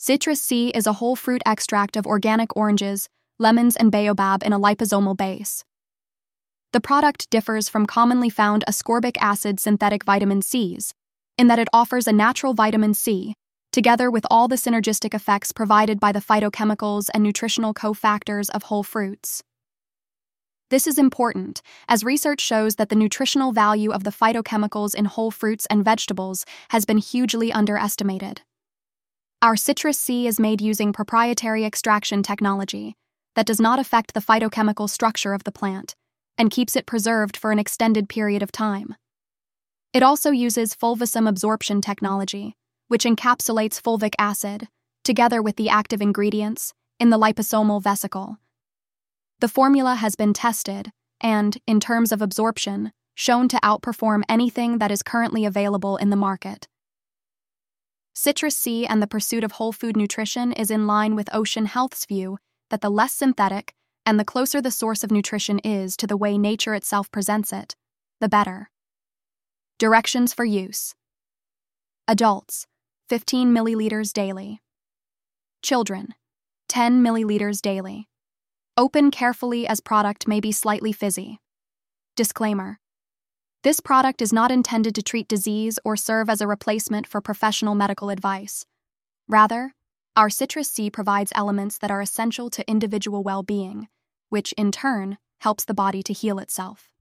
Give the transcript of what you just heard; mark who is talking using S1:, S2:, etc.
S1: Citrus C is a whole fruit extract of organic oranges, lemons, and baobab in a liposomal base. The product differs from commonly found ascorbic acid synthetic vitamin Cs in that it offers a natural vitamin C, together with all the synergistic effects provided by the phytochemicals and nutritional cofactors of whole fruits. This is important, as research shows that the nutritional value of the phytochemicals in whole fruits and vegetables has been hugely underestimated. Our Citrus C is made using proprietary extraction technology that does not affect the phytochemical structure of the plant and keeps it preserved for an extended period of time. It also uses fulvicum absorption technology, which encapsulates fulvic acid, together with the active ingredients, in the liposomal vesicle. The formula has been tested and, in terms of absorption, shown to outperform anything that is currently available in the market. Citrus C and the pursuit of whole food nutrition is in line with Ocean Health's view that the less synthetic and the closer the source of nutrition is to the way nature itself presents it, the better. Directions for use. Adults, 15 milliliters daily. Children, 10 milliliters daily. Open carefully as product may be slightly fizzy. Disclaimer. This product is not intended to treat disease or serve as a replacement for professional medical advice. Rather, our Citrus C provides elements that are essential to individual well-being, which in turn helps the body to heal itself.